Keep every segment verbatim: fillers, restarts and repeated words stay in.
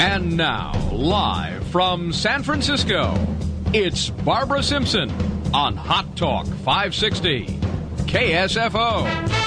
And now, live from San Francisco, it's Barbara Simpson on Hot Talk five sixty K S F O.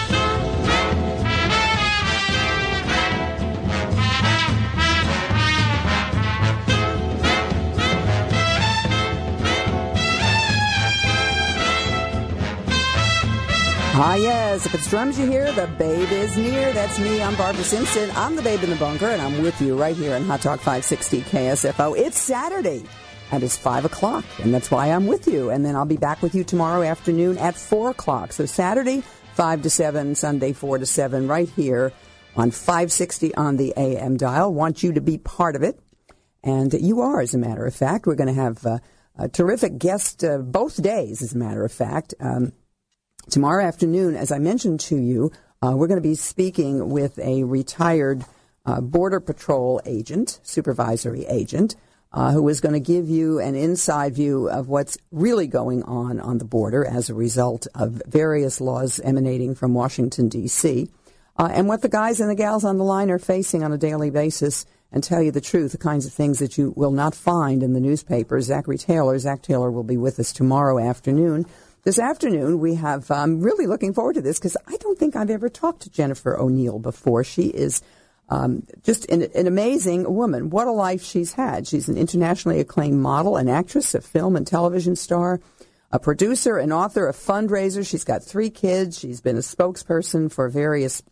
Ah, yes. If it's drums you hear, the babe is near. That's me. I'm Barbara Simpson. I'm the babe in the bunker, and I'm with you right here on Hot Talk five sixty K S F O. It's Saturday, and it's five o'clock, and that's why I'm with you. And then I'll be back with you tomorrow afternoon at four o'clock. So Saturday, five to seven, Sunday, four to seven, right here on five sixty on the A M dial. Want you to be part of it, and you are, as a matter of fact. We're going to have uh, a terrific guest uh, both days, as a matter of fact. Um Tomorrow afternoon, as I mentioned to you, uh, we're going to be speaking with a retired uh, Border Patrol agent, supervisory agent, uh, who is going to give you an inside view of what's really going on on the border as a result of various laws emanating from Washington, D C, uh, and what the guys and the gals on the line are facing on a daily basis, and tell you the truth, the kinds of things that you will not find in the newspapers. Zachary Taylor, Zach Taylor will be with us tomorrow afternoon. This afternoon, we have, I'm um, really looking forward to this because I don't think I've ever talked to Jennifer O'Neill before. She is um, just an, an amazing woman. What a life she's had. She's an internationally acclaimed model, an actress, a film and television star, a producer, an author, a fundraiser. She's got three kids. She's been a spokesperson for various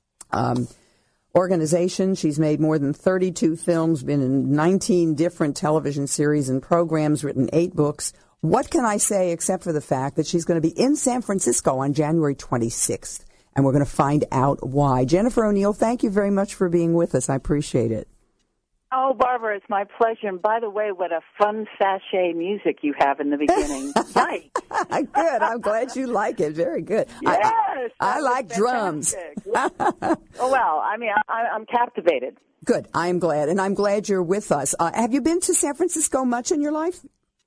um, organizations. She's made more than thirty-two films, been in nineteen different television series and programs, written eight books. What can I say except for the fact that she's going to be in San Francisco on January twenty-sixth, and we're going to find out why. Jennifer O'Neill, thank you very much for being with us. I appreciate it. Oh, Barbara, it's my pleasure. And by the way, what a fun sachet music you have in the beginning. Nice. Good. I'm glad you like it. Very good. Yes. I, I like drums. Oh, well, I mean, I, I'm captivated. Good. I'm glad. And I'm glad you're with us. Uh, have you been to San Francisco much in your life?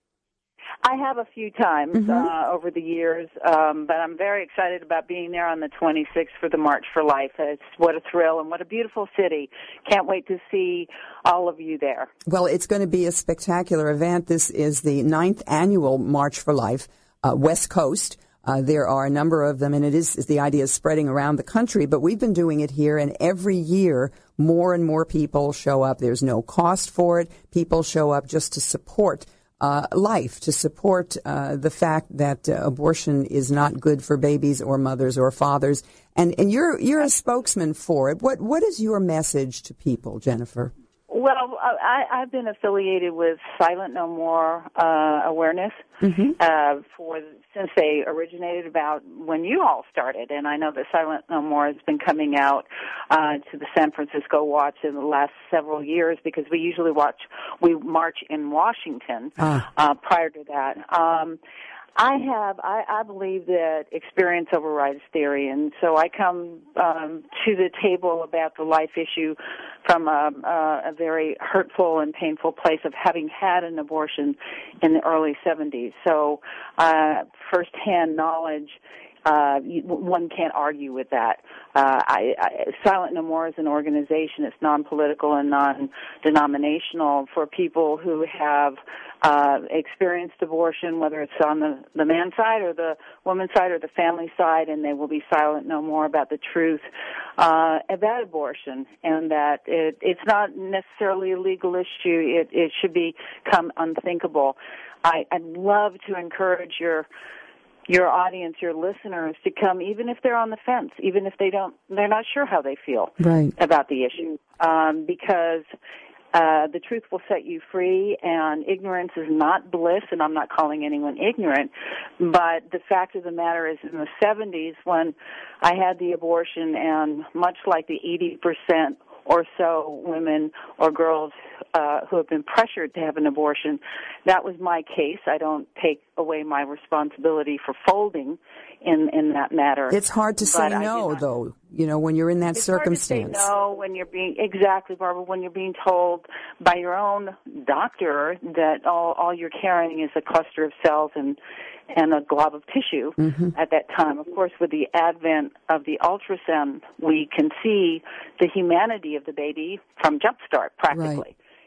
I have a few times mm-hmm. uh, over the years, um, but I'm very excited about being there on the twenty-sixth for the March for Life. It's what a thrill and what a beautiful city. Can't wait to see all of you there. Well, it's going to be a spectacular event. This is the ninth annual March for Life, uh, West Coast. Uh, there are a number of them, and it is the idea is spreading around the country, but we've been doing it here, and every year more and more people show up. There's no cost for it. People show up just to support Uh, life, to support uh, the fact that uh, abortion is not good for babies or mothers or fathers. And, and you're you're a spokesman for it. What What is your message to people, Jennifer? Well, I, I've been affiliated with Silent No More uh, Awareness mm-hmm. uh, for since they originated about when you all started, and I know that Silent No More has been coming out uh, to the San Francisco Watch in the last several years because we usually watch we march in Washington ah. uh, prior to that. Um, I have, I, I believe that experience overrides theory, and so I come um, to the table about the life issue from a, a, a very hurtful and painful place of having had an abortion in the early seventies. So uh, firsthand knowledge, uh, one can't argue with that. Uh, I, I, Silent No More is an organization. It's non-political and non-denominational for people who have uh, experienced abortion, whether it's on the, the man's side or the woman's side or the family side, and they will be silent no more about the truth uh, about abortion, and that it, it's not necessarily a legal issue. It, it should become unthinkable. I, I'd love to encourage your your audience, your listeners, to come, even if they're on the fence, even if they don't, they're not sure how they feel right. about the issue, um, because uh, the truth will set you free, and ignorance is not bliss, and I'm not calling anyone ignorant, but the fact of the matter is in the seventies when I had the abortion, and much like the eighty percent or so women or girls uh, who have been pressured to have an abortion. That was my case. I don't take away my responsibility for folding in, in that matter. It's hard to say no, though, you know, when you're in that it's circumstance. It's hard to say no when you're being, exactly, Barbara, when you're being told by your own doctor that all, all you're carrying is a cluster of cells and and a glob of tissue mm-hmm. at that time. Of course, with the advent of the ultrasound, we can see the humanity of the baby from Jumpstart, practically. Right.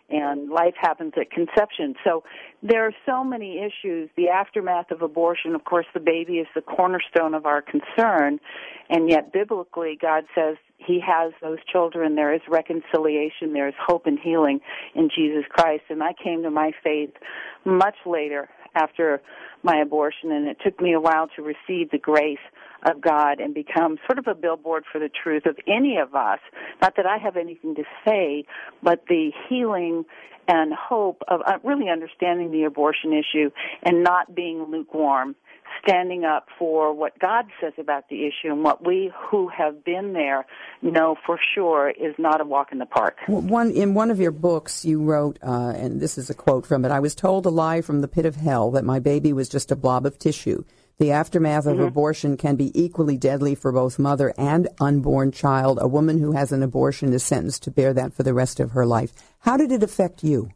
and life happens at conception. So there are so many issues. The aftermath of abortion, of course, the baby is the cornerstone of our concern, and yet biblically God says He has those children. There is reconciliation. There is hope and healing in Jesus Christ. And I came to my faith much later after my abortion, and it took me a while to receive the grace of God and become sort of a billboard for the truth of any of us. Not that I have anything to say, but the healing and hope of really understanding the abortion issue and not being lukewarm, standing up for what God says about the issue and what we who have been there know for sure is not a walk in the park. One in one of your books you wrote, uh, and this is a quote from it, "I was told a lie from the pit of hell that my baby was just a blob of tissue. The aftermath of mm-hmm. abortion can be equally deadly for both mother and unborn child. A woman who has an abortion is sentenced to bear that for the rest of her life." How did it affect you?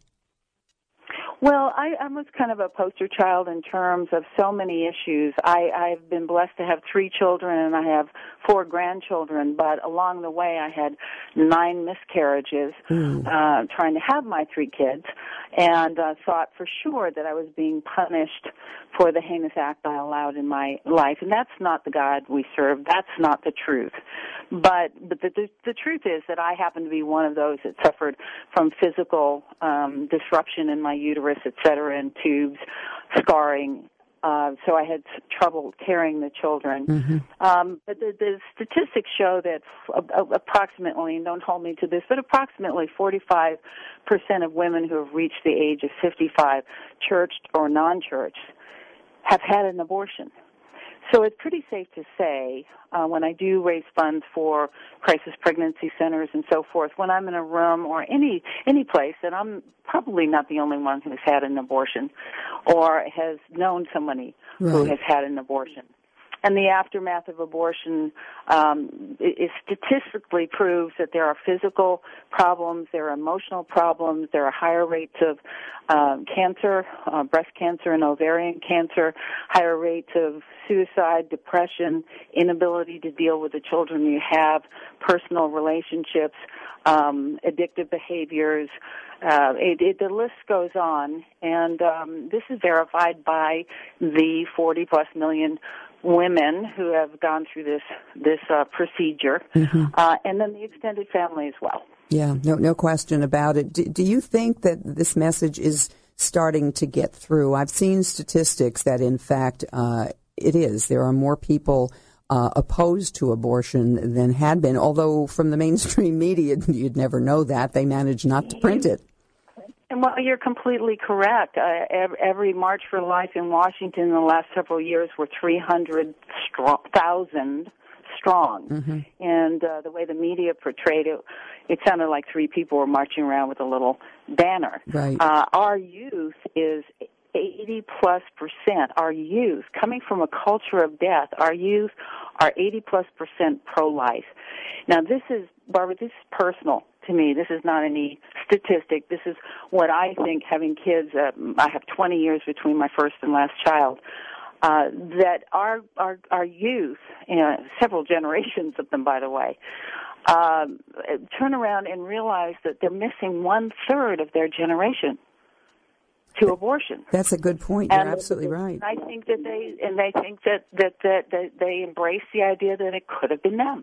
Well, I, I was kind of a poster child in terms of so many issues. I, I've been blessed to have three children, and I have four grandchildren, but along the way I had nine miscarriages mm. uh, trying to have my three kids, and uh, thought for sure that I was being punished for the heinous act I allowed in my life. And that's not the God we serve. That's not the truth. But but the, the, the truth is that I happen to be one of those that suffered from physical um, disruption in my uterus, et cetera, and tubes, scarring. Uh, so I had trouble carrying the children. Mm-hmm. Um, but the, the statistics show that approximately, and don't hold me to this, but approximately forty-five percent of women who have reached the age of fifty-five, churched or non-churched, have had an abortion. So it's pretty safe to say, uh, when I do raise funds for crisis pregnancy centers and so forth, when I'm in a room or any any place, and I'm probably not the only one who's had an abortion or has known somebody right. who has had an abortion. And the aftermath of abortion um, is statistically proves that there are physical problems, there are emotional problems, there are higher rates of um, cancer, uh, breast cancer and ovarian cancer, higher rates of suicide, depression, inability to deal with the children you have, personal relationships, um, addictive behaviors. Uh, it, it, the list goes on, and um, this is verified by the forty plus million women who have gone through this this uh, procedure, mm-hmm. uh, and then the extended family as well. Yeah, no, no question about it. Do, do you think that this message is starting to get through? I've seen statistics that, in fact, uh, it is. There are more people uh, opposed to abortion than had been, although from the mainstream media, you'd never know that. They manage not to print it. And well, you're completely correct. Uh, every March for Life in Washington in the last several years were three hundred thousand strong. Mm-hmm. And uh, the way the media portrayed it, it sounded like three people were marching around with a little banner. Right. Uh, our youth is eighty plus percent. Our youth, coming from a culture of death, our youth are eighty plus percent pro-life. Now, this is, Barbara, this is personal to me. This is not any statistic. This is what I think, having kids. Uh, I have twenty years between my first and last child. Uh, that our our our youth, you know, several generations of them, by the way, um, turn around and realize that they're missing one third of their generation to abortion. That's a good point. You're and absolutely right. I think that they and they think that, that that that they embrace the idea that it could have been them.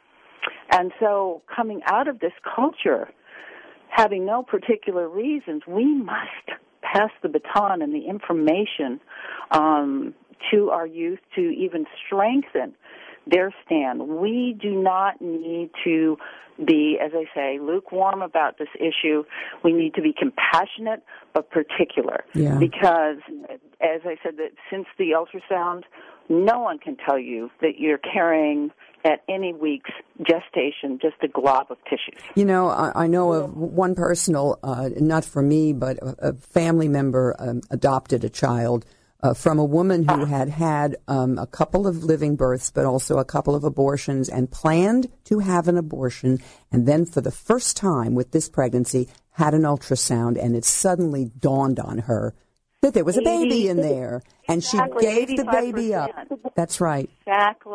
And so, coming out of this culture, having no particular reasons, we must pass the baton and the information um, to our youth to even strengthen their stand. We do not need to be, as I say, lukewarm about this issue. We need to be compassionate but particular. Yeah. Because, as I said, that since the ultrasound, no one can tell you that you're carrying at any week's gestation just a glob of tissues. You know, I, I know of one personal, uh, not for me, but a, a family member um, adopted a child uh, from a woman who had had um, a couple of living births, but also a couple of abortions, and planned to have an abortion, and then for the first time with this pregnancy had an ultrasound, and it suddenly dawned on her that there was a baby in there, and she exactly, gave the baby up. That's right. Exactly.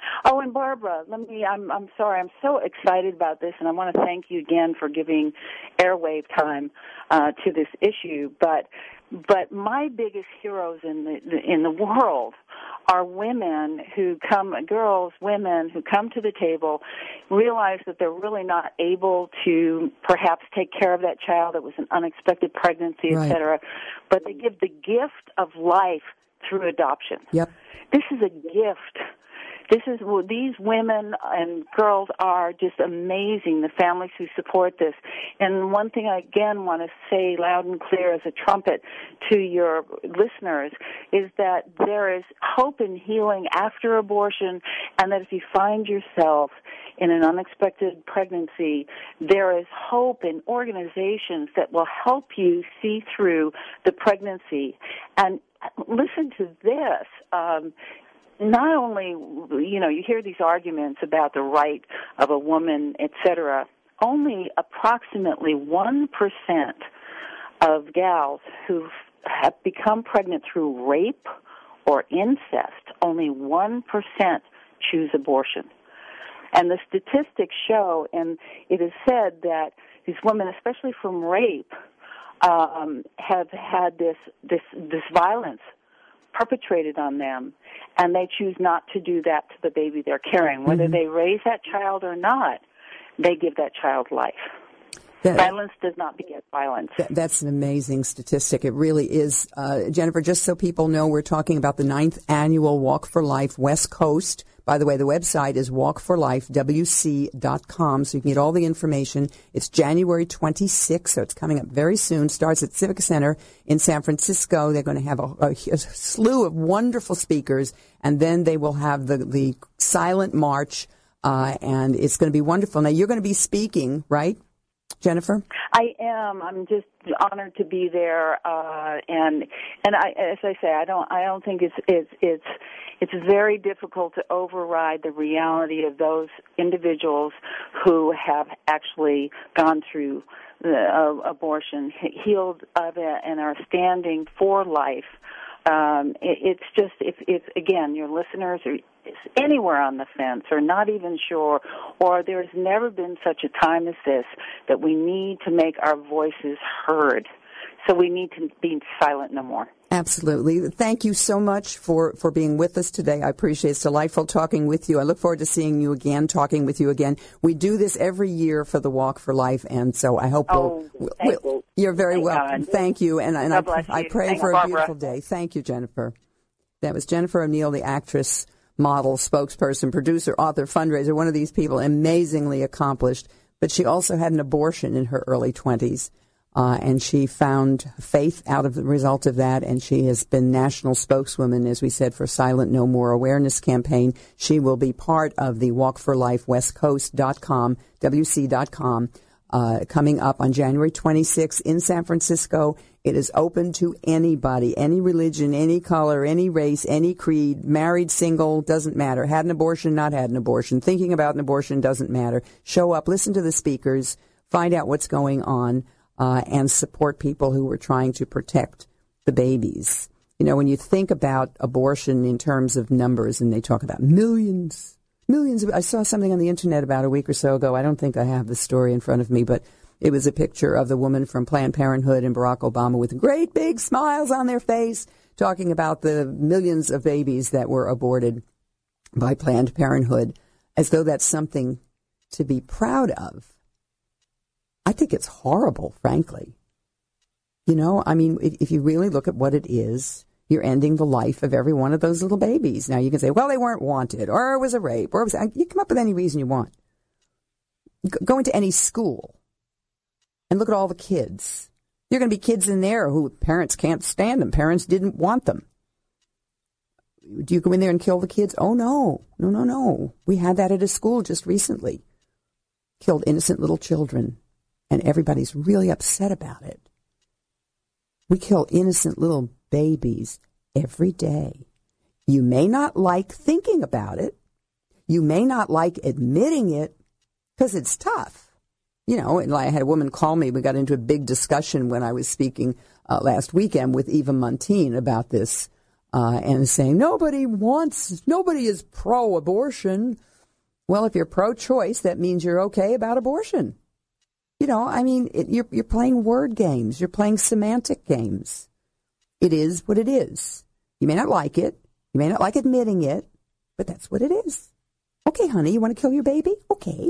Oh, and Barbara, let me, I'm, I'm sorry, I'm so excited about this, and I want to thank you again for giving airwave time uh, to this issue, but but my biggest heroes in the in the world are women who come, girls, women who come to the table, realize that they're really not able to perhaps take care of that child. It was an unexpected pregnancy, right. et cetera, but they give the gift of life through adoption. Yep. This is a gift. This is these women and girls are just amazing, the families who support this. And one thing I again want to say loud and clear as a trumpet to your listeners is that there is hope and healing after abortion, and that if you find yourself in an unexpected pregnancy, there is hope in organizations that will help you see through the pregnancy. And listen to this. Um, Not only, you know, you hear these arguments about the right of a woman, et cetera, only approximately one percent of gals who have become pregnant through rape or incest, only one percent choose abortion. And the statistics show, and it is said that these women, especially from rape, um, have had this, this, this violence perpetrated on them, and they choose not to do that to the baby they're carrying. Whether mm-hmm. they raise that child or not, they give that child life. That, violence does not beget violence. That, that's an amazing statistic. It really is. Uh, Jennifer, just so people know, we're talking about the ninth annual Walk for Life West Coast. By the way, the website is walk for life w c dot com, so you can get all the information. It's January twenty-sixth, so it's coming up very soon. Starts at Civic Center in San Francisco. They're going to have a, a, a slew of wonderful speakers, and then they will have the, the silent march, uh, and it's going to be wonderful. Now, you're going to be speaking, right, Jennifer? I am. I'm just honored to be there, uh, and and I, as I say, I don't. I don't think it's it's it's it's very difficult to override the reality of those individuals who have actually gone through the, uh, abortion, healed of it, and are standing for life. Um, it, it's just, if, if again, your listeners are anywhere on the fence or not even sure, or there's never been such a time as this, that we need to make our voices heard. So we need to be silent no more. Absolutely. Thank you so much for, for being with us today. I appreciate it. It's delightful talking with you. I look forward to seeing you again, talking with you again. We do this every year for the Walk for Life, and so I hope oh, we'll, we'll, we'll you're very thank welcome. God. Thank you, and, and I, I pray Thanks, for Barbara. a beautiful day. Thank you, Jennifer. That was Jennifer O'Neill, the actress, model, spokesperson, producer, author, fundraiser, one of these people, amazingly accomplished, but she also had an abortion in her early twenties. Uh, and she found faith out of the result of that, and she has been national spokeswoman, as we said, for Silent No More awareness campaign. She will be part of the Walk for Life West Coast dot com, W C dot com, uh, coming up on January twenty-sixth in San Francisco. It is open to anybody, any religion, any color, any race, any creed, married, single, doesn't matter. Had an abortion, not had an abortion, thinking about an abortion, doesn't matter. Show up, listen to the speakers, find out what's going on. Uh, and support people who are trying to protect the babies. You know, when you think about abortion in terms of numbers, and they talk about millions, millions of, I saw something on the internet about a week or so ago. I don't think I have the story in front of me, but it was a picture of the woman from Planned Parenthood and Barack Obama with great big smiles on their face, talking about the millions of babies that were aborted by Planned Parenthood, as though that's something to be proud of. I think it's horrible, frankly. You know, I mean, if, if you really look at what it is, you're ending the life of every one of those little babies. Now, you can say, well, they weren't wanted, or it was a rape, or it was, you come up with any reason you want. Go into any school and look at all the kids. There are going to be kids in there who parents can't stand them. Parents didn't want them. Do you go in there and kill the kids? Oh, no. No, no, no. We had that at a school just recently. Killed innocent little children. And everybody's really upset about it. We kill innocent little babies every day. You may not like thinking about it. You may not like admitting it because it's tough. You know, and I had a woman call me. We got into a big discussion when I was speaking uh, last weekend with Eva Montine about this uh, and saying nobody wants, nobody is pro-abortion. Well, if you're pro-choice, that means you're okay about abortion. You know, I mean, it, you're, you're playing word games. You're playing semantic games. It is what it is. You may not like it. You may not like admitting it, but that's what it is. Okay, honey, you want to kill your baby? Okay.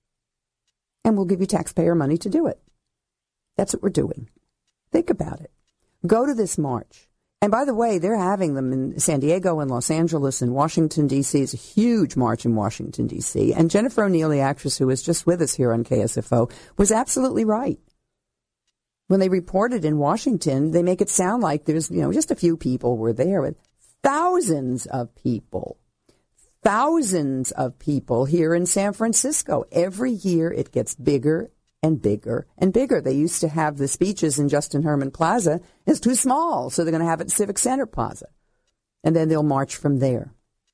And we'll give you taxpayer money to do it. That's what we're doing. Think about it. Go to this march. And by the way, they're having them in San Diego and Los Angeles and Washington, D C. It's a huge march in Washington, D C. And Jennifer O'Neill, the actress who was just with us here on K S F O, was absolutely right. When they reported in Washington, they make it sound like there's, you know, just a few people were there, but thousands of people, thousands of people here in San Francisco. Every year it gets bigger and bigger and bigger. They used to have the speeches in Justin Herman Plaza. It's too small, so they're going to have it at Civic Center Plaza. And then they'll march from there.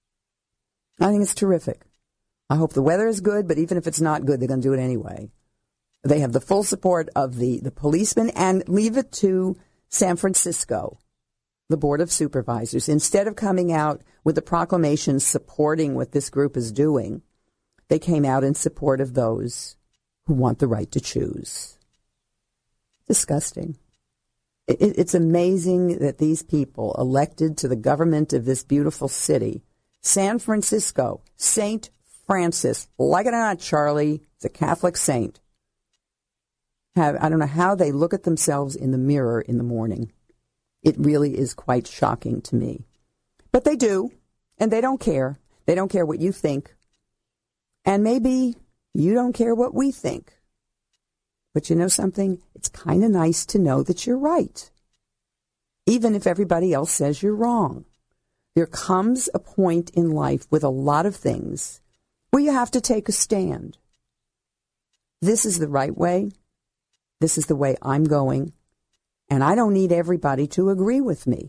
I think it's terrific. I hope the weather is good, but even if it's not good, they're going to do it anyway. They have the full support of the, the policemen, and leave it to San Francisco, the Board of Supervisors. Instead of coming out with a proclamation supporting what this group is doing, they came out in support of those who want the right to choose. Disgusting. It, it's amazing that these people elected to the government of this beautiful city, San Francisco, Saint Francis, like it or not, Charlie, is a Catholic saint. Have, I don't know how they look at themselves in the mirror in the morning. It really is quite shocking to me. But they do, and they don't care. They don't care what you think. And maybe you don't care what we think. But you know something? It's kind of nice to know that you're right, even if everybody else says you're wrong. There comes a point in life with a lot of things where you have to take a stand. This is the right way. This is the way I'm going. And I don't need everybody to agree with me.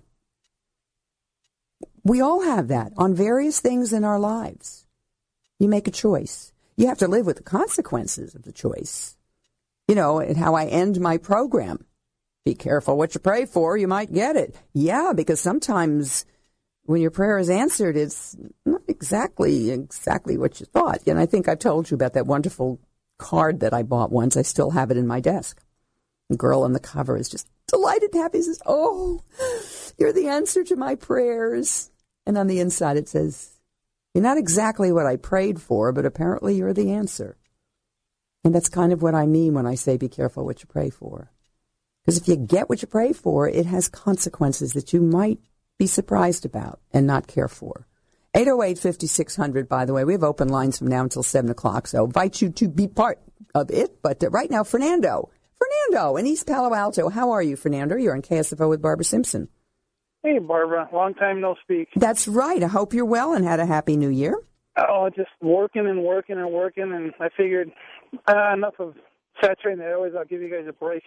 We all have that on various things in our lives. You make a choice. You have to live with the consequences of the choice. You know, and how I end my program. Be careful what you pray for, you might get it. Yeah, because sometimes when your prayer is answered, it's not exactly, exactly what you thought. And I think I've told you about that wonderful card that I bought once. I still have it in my desk. The girl on the cover is just delighted and happy. Says, oh, you're the answer to my prayers. And on the inside it says, you're not exactly what I prayed for, but apparently you're the answer. And that's kind of what I mean when I say be careful what you pray for. Because if you get what you pray for, it has consequences that you might be surprised about and not care for. eight oh eight, five six zero zero, by the way. We have open lines from now until seven o'clock, so I invite you to be part of it. But uh, right now, Fernando. Fernando in East Palo Alto. How are you, Fernando? You're on K S F O with Barbara Simpson. Hey, Barbara. Long time no speak. That's right. I hope you're well and had a happy new year. Oh, just working and working and working, and I figured uh, enough of saturating the airways. I'll give you guys a break.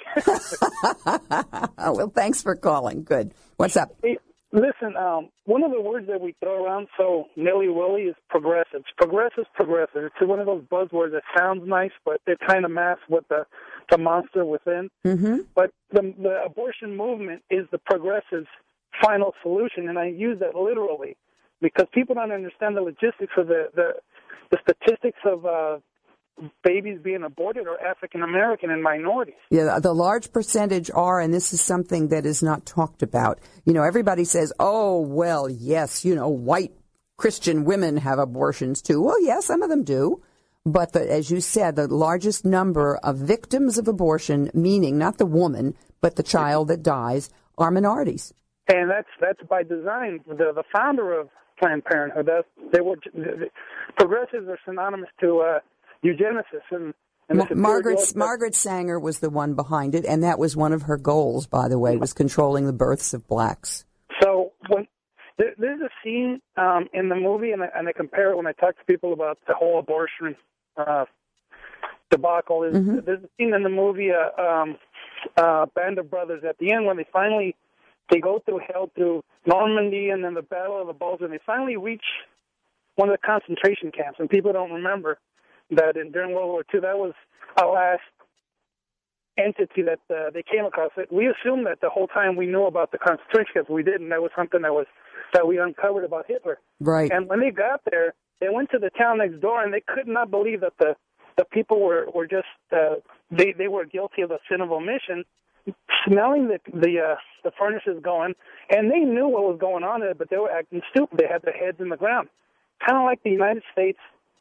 Well, thanks for calling. Good. What's up? Hey, listen, um, one of the words that we throw around so nilly-willy is progressives. Progressives, progressives. It's one of those buzzwords that sounds nice, but it kind of masks what the, the monster within. Mm-hmm. But the, the abortion movement is the progressives' final solution, and I use that literally because people don't understand the logistics of the, the, the statistics of uh, babies being aborted are African American and minorities. Yeah, the large percentage are, and this is something that is not talked about. You know, everybody says, oh, well, yes, you know, white Christian women have abortions too. Well, yes, some of them do. But the, as you said, the largest number of victims of abortion, meaning not the woman, but the child that dies, are minorities. And that's that's by design. The the founder of Planned Parenthood, that, they were the, progressives are synonymous to uh, eugenesis. And, and Ma- Margaret Margaret Sanger was the one behind it, and that was one of her goals, by the way, was controlling the births of blacks. So when there, there's a scene um, in the movie, and I, and I compare it when I talk to people about the whole abortion uh, debacle. Is mm-hmm. There's a scene in the movie, uh, um, uh, Band of Brothers, at the end when they finally they go through hell through Normandy and then the Battle of the Bulge, and they finally reach one of the concentration camps. And people don't remember that in, during World War Two, that was our last entity that uh, they came across. It. We assumed that the whole time we knew about the concentration camps. We didn't. That was something that was that we uncovered about Hitler. Right. And when they got there, they went to the town next door, and they could not believe that the the people were were just uh, they they were guilty of a sin of omission, smelling the the uh, the furnaces going, and they knew what was going on there, but they were acting stupid. They had their heads in the ground, kind of like the United States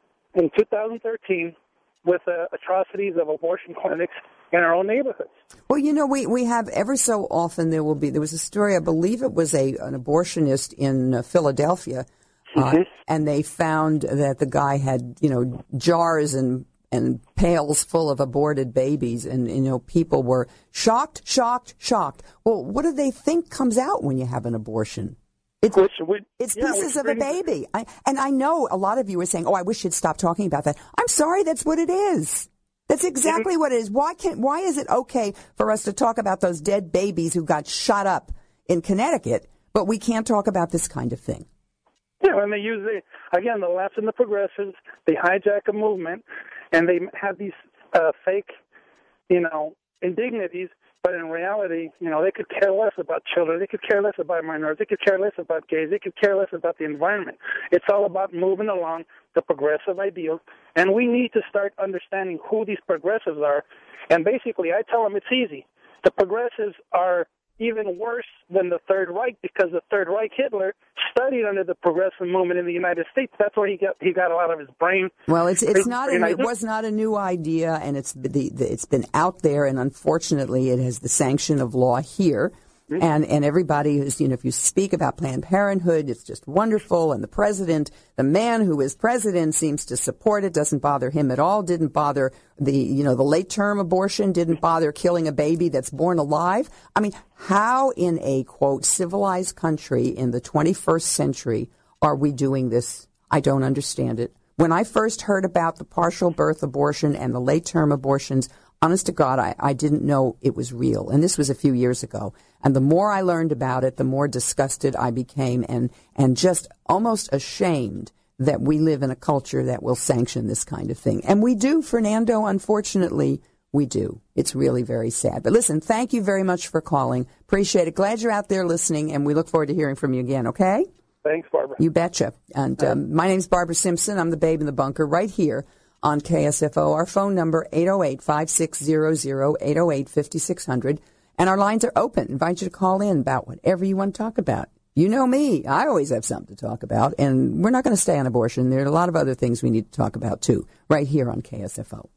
in two thousand thirteen with uh, atrocities of abortion clinics in our own neighborhoods. Well, you know, we, we have ever so often there will be, there was a story, I believe it was a an abortionist in uh, Philadelphia, uh, mm-hmm. and they found that the guy had, you know, jars and and pails full of aborted babies, and, you know, people were shocked, shocked, shocked. Well, what do they think comes out when you have an abortion? It's, which, which, it's yeah, pieces of a baby. I, and I know a lot of you are saying, oh, I wish you'd stop talking about that. I'm sorry, that's what it is. That's exactly what it is. Why can't, why is it okay for us to talk about those dead babies who got shot up in Connecticut, but we can't talk about this kind of thing? Yeah, and they use, the, again, the left and the progressives, they hijack a movement, and they have these uh, fake, you know, indignities, but in reality, you know, they could care less about children, they could care less about minorities, they could care less about gays, they could care less about the environment. It's all about moving along the progressive ideals, and we need to start understanding who these progressives are. And basically, I tell them it's easy. The progressives are even worse than the Third Reich, because the Third Reich, Hitler, studied under the progressive movement in the United States. That's where he got he got a lot of his brain. Well, it's it's not a, it was not a new idea, and it's the, the it's been out there, and unfortunately, it has the sanction of law here. Mm-hmm. And and everybody who's, you know, if you speak about Planned Parenthood, it's just wonderful. And the president, the man who is president, seems to support it. Doesn't bother him at all. Didn't bother the, you know, the late term abortion. Didn't bother killing a baby that's born alive. I mean, how in a, quote, civilized country in the twenty-first century are we doing this? I don't understand it. When I first heard about the partial birth abortion and the late term abortions, honest to God, I, I didn't know it was real. And this was a few years ago. And the more I learned about it, the more disgusted I became, and, and just almost ashamed that we live in a culture that will sanction this kind of thing. And we do, Fernando, unfortunately, we do. It's really very sad. But listen, thank you very much for calling. Appreciate it. Glad you're out there listening, and we look forward to hearing from you again, okay? Thanks, Barbara. You betcha. And um, my name's Barbara Simpson. I'm the babe in the bunker right here on K S F O. Our phone number, eight oh eight, five six zero zero, eight oh eight, five six zero zero. And our lines are open. Invite you to call in about whatever you want to talk about. You know me. I always have something to talk about. And we're not going to stay on abortion. There are a lot of other things we need to talk about, too, right here on K S F O.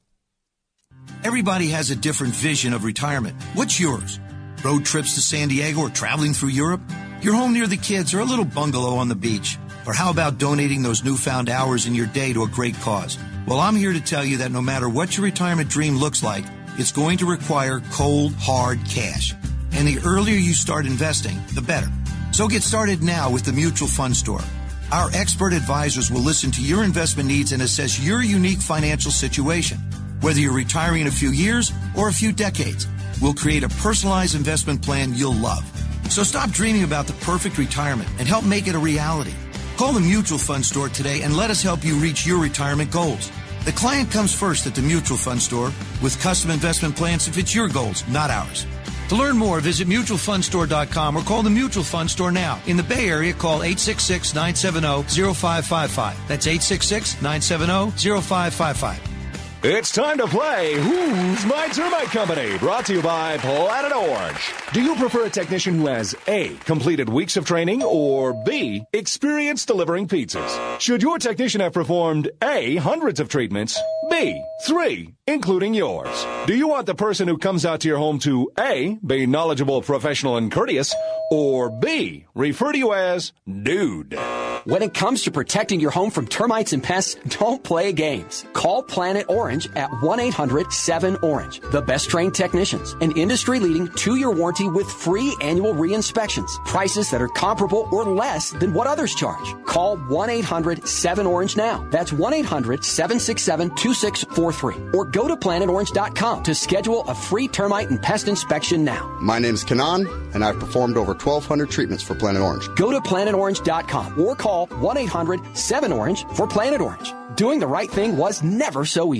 Everybody has a different vision of retirement. What's yours? Road trips to San Diego or traveling through Europe? Your home near the kids or a little bungalow on the beach? Or how about donating those newfound hours in your day to a great cause? Well, I'm here to tell you that no matter what your retirement dream looks like, it's going to require cold, hard cash. And the earlier you start investing, the better. So get started now with the Mutual Fund Store. Our expert advisors will listen to your investment needs and assess your unique financial situation. Whether you're retiring in a few years or a few decades, we'll create a personalized investment plan you'll love. So stop dreaming about the perfect retirement and help make it a reality. Call the Mutual Fund Store today and let us help you reach your retirement goals. The client comes first at the Mutual Fund Store with custom investment plans to fit your goals, not ours. To learn more, visit mutual fund store dot com or call the Mutual Fund Store now. In the Bay Area, call eight six six, nine seven zero, zero five five five. That's eight six six, nine seven zero, zero five five five. It's time to play Who's My Termite Company, brought to you by Planet Orange. Do you prefer a technician who has A, completed weeks of training, or B, experience delivering pizzas? Should your technician have performed A, hundreds of treatments, B, three, including yours? Do you want the person who comes out to your home to A, be knowledgeable, professional, and courteous, or B, refer to you as Dude? When it comes to protecting your home from termites and pests, don't play games. Call Planet Orange at one eight hundred seven orange. The best trained technicians, an industry-leading two-year warranty with free annual re-inspections. Prices that are comparable or less than what others charge. Call one eight hundred seven orange now. That's one eight hundred seven six seven two six four three. Or go to planet orange dot com to schedule a free termite and pest inspection now. My name's Kanan, and I've performed over twelve hundred treatments for Planet Orange. Go to planet orange dot com or call one eight hundred seven orange for Planet Orange. Doing the right thing was never so easy.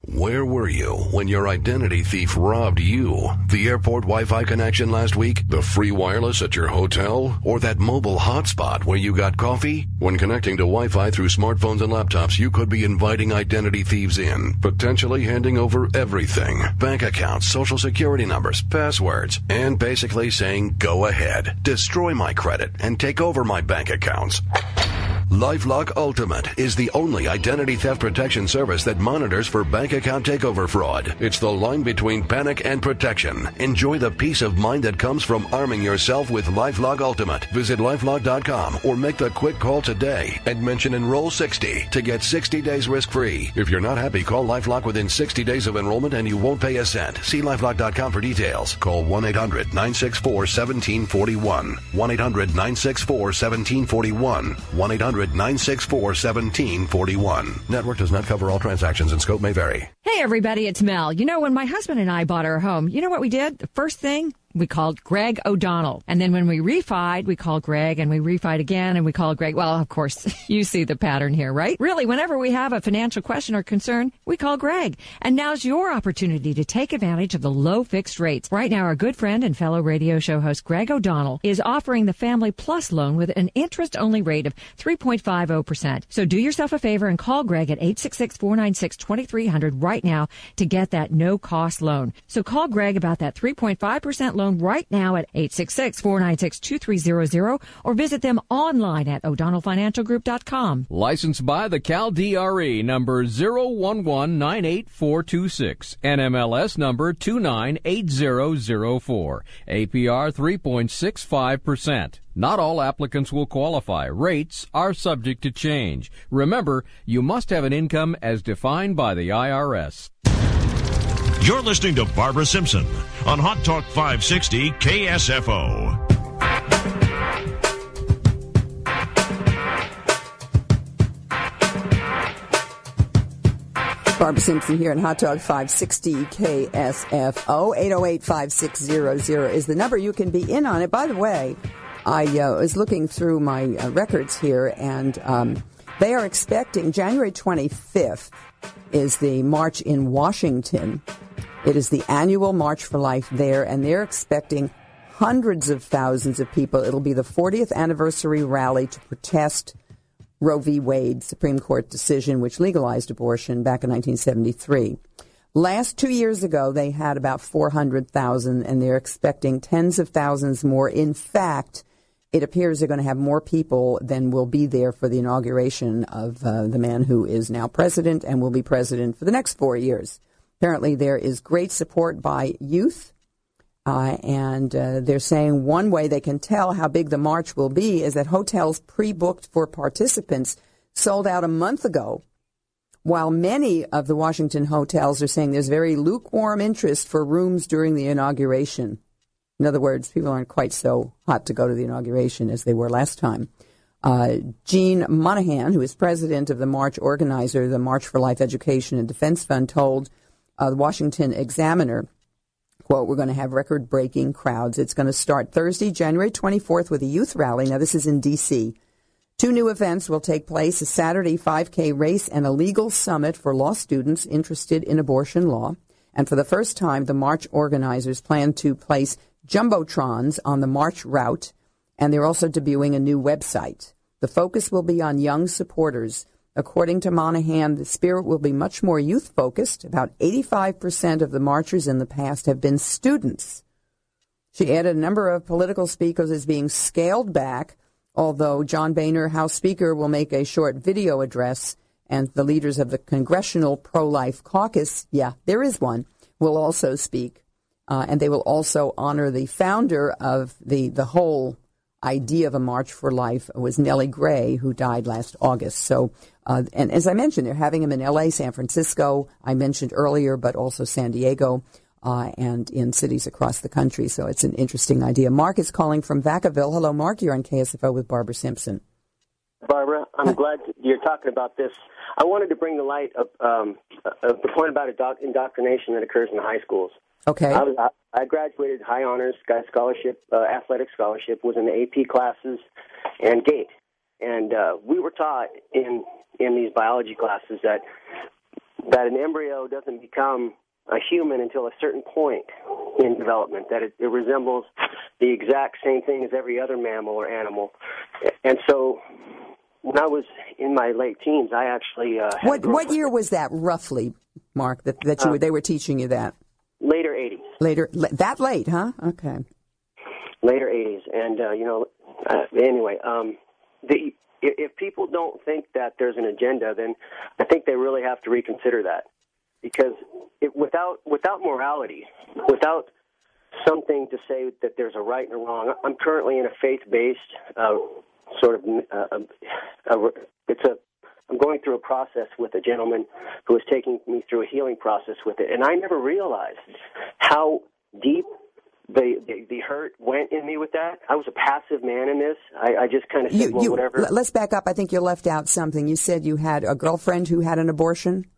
Where were you when your identity thief robbed you? The airport Wi-Fi connection last week? The free wireless at your hotel? Or that mobile hotspot where you got coffee? When connecting to Wi-Fi through smartphones and laptops, you could be inviting identity thieves in, potentially handing over everything. Bank accounts, social security numbers, passwords, and basically saying, go ahead, destroy my credit, and take over my bank accounts. LifeLock Ultimate is the only identity theft protection service that monitors for bank account takeover fraud. It's the line between panic and protection. Enjoy the peace of mind that comes from arming yourself with LifeLock Ultimate. Visit lifelock dot com or make the quick call today and mention Enroll sixty to get sixty days risk-free. If you're not happy, call LifeLock within sixty days of enrollment and you won't pay a cent. See lifelock dot com for details. Call one eight hundred nine six four one seven four one. one eight hundred nine six four one seven four one. one eight hundred nine six four one seven four one. Network does not cover all transactions and scope may vary. Hey, everybody, it's Mel. You know, when my husband and I bought our home, you know what we did? The first thing, we called Greg O'Donnell. And then when we refied, we called Greg, and we refied again, and we called Greg. Well, of course, you see the pattern here, right? Really, whenever we have a financial question or concern, we call Greg. And now's your opportunity to take advantage of the low fixed rates. Right now, our good friend and fellow radio show host Greg O'Donnell is offering the Family Plus loan with an interest-only rate of three point five zero percent. So do yourself a favor and call Greg at eight six six, four nine six, two three zero zero right now to get that no-cost loan. So call Greg about that three point five percent loan right now at eight six six, four nine six, two three zero zero or visit them online at o'donnell financial group dot com. Licensed by the Cal D R E number zero one one nine eight four two six, N M L S number two nine eight zero zero four, A P R three point six five percent. Not all applicants will qualify. Rates are subject to change. Remember, you must have an income as defined by the I R S. You're listening to Barbara Simpson on Hot Talk five sixty K S F O. Barbara Simpson here in Hot Talk five sixty K S F O. eight oh eight, five six zero zero is the number. You can be in on it. By the way, I uh, was looking through my uh, records here, and um, they are expecting January twenty-fifth is the march in Washington. It is the annual March for Life there, and they're expecting hundreds of thousands of people. It'll be the fortieth anniversary rally to protest Roe v. Wade Supreme Court decision, which legalized abortion back in nineteen seventy-three. Last two years ago, they had about four hundred thousand, and they're expecting tens of thousands more. In fact, it appears they're going to have more people than will be there for the inauguration of uh, the man who is now president and will be president for the next four years. Apparently, there is great support by youth, uh, and uh, they're saying one way they can tell how big the march will be is that hotels pre-booked for participants sold out a month ago, while many of the Washington hotels are saying there's very lukewarm interest for rooms during the inauguration. In other words, people aren't quite so hot to go to the inauguration as they were last time. Uh, Gene Monahan, who is president of the march organizer, the March for Life Education and Defense Fund, told uh, the Washington Examiner, quote, "We're going to have record-breaking crowds. It's going to start Thursday, January twenty-fourth, with a youth rally." Now, this is in D C Two new events will take place, a Saturday five K race and a legal summit for law students interested in abortion law. And for the first time, the march organizers plan to place jumbotrons on the march route, and they're also debuting a new website. The focus will be on young supporters. According to Monahan, the spirit will be much more youth-focused. About eighty-five percent of the marchers in the past have been students. She added a number of political speakers is being scaled back, although John Boehner, House Speaker, will make a short video address, and the leaders of the Congressional Pro-Life Caucus, yeah, there is one, will also speak. Uh, and they will also honor the founder of the, the whole idea of a March for Life was Nellie Gray, who died last August. So, uh, and as I mentioned, they're having him in L A, San Francisco, I mentioned earlier, but also San Diego, uh, and in cities across the country. So it's an interesting idea. Mark is calling from Vacaville. Hello, Mark. You're on K S F O with Barbara Simpson. Barbara, I'm glad you're talking about this. I wanted to bring the light of, um, of the point about indoctrination that occurs in the high schools. Okay. I, was, I graduated high honors, got a scholarship, uh, athletic scholarship, was in the A P classes and GATE. And uh, we were taught in, in these biology classes that that an embryo doesn't become a human until a certain point in development, that it, it resembles the exact same thing as every other mammal or animal. And so when I was in my late teens, I actually uh, had What what year was that, roughly, Mark, that, that you uh, were, they were teaching you that? Later eighties. Later, that late, huh? Okay. Later eighties. And, uh, you know, uh, anyway, um, the, if people don't think that there's an agenda, then I think they really have to reconsider that. Because it, without without morality, without something to say that there's a right and a wrong, I'm currently in a faith-based uh, sort of, uh, uh, it's a, I'm going through a process with a gentleman who is taking me through a healing process with it. And I never realized how deep the, the, the hurt went in me with that. I was a passive man in this. I, I just kind of said, you, well, you, whatever. Let's back up. I think you left out something. You said you had a girlfriend who had an abortion?